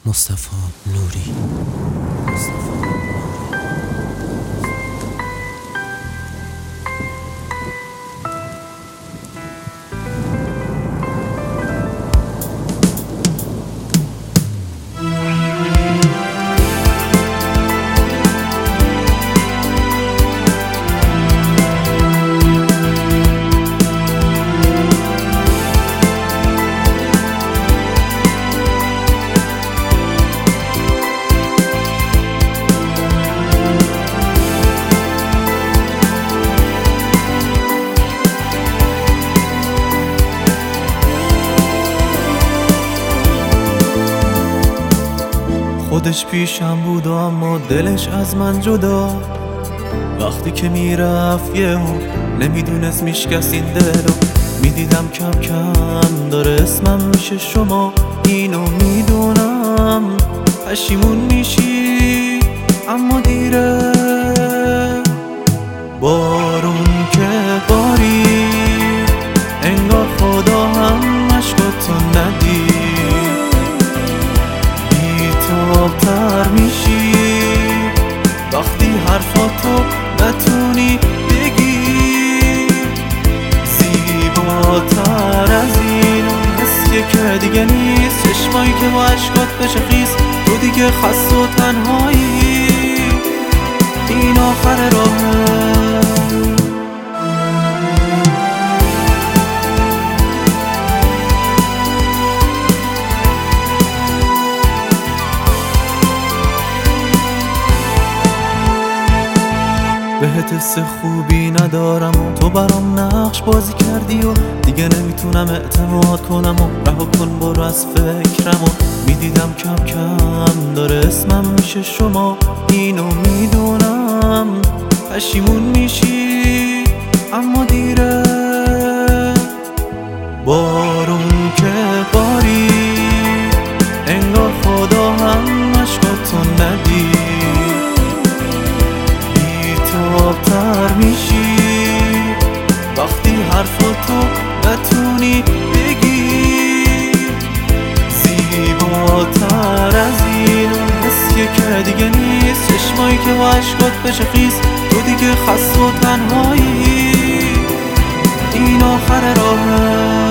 مصطفی نوری. خودش پیشم بود اما دلش از من جدا. وقتی که میرفت یهو نمیدونست میشکست این دلو. میدیدم کم کم داره اسمم میشه شما. اینو میدونم پشیمون میشی اما دیره. بارون که باری انگار خدا هم عشقاتو ندید. بی‌تاب‌تر میشی وقتی حرفاتو نتونی بگی. زیباتر از این حسیه که دیگه نیست. چشمایی که با عشقات بشه خیس. تو دیگه خسته و تنهایی. این آخر راهه. بهت حس خوبی ندارم و تو برام نقش بازی کردی و دیگه نمیتونم اعتماد کنم و رها کن برو از فکرم. و میدیدم کم کم داره اسمم میشه شما. اینو میدونم پشیمون میشی اما دیره. بارون که باری انگار خدا هم عشقاتو ندید. بی‌تاب‌تر میشی وقتی حرفاتو نتونی بگی. زیباتر از این حسیه که دیگه نیست. چشمایی که با عشقات بشه خیس. تو دیگه خسته و تنهایی. این آخر راهه.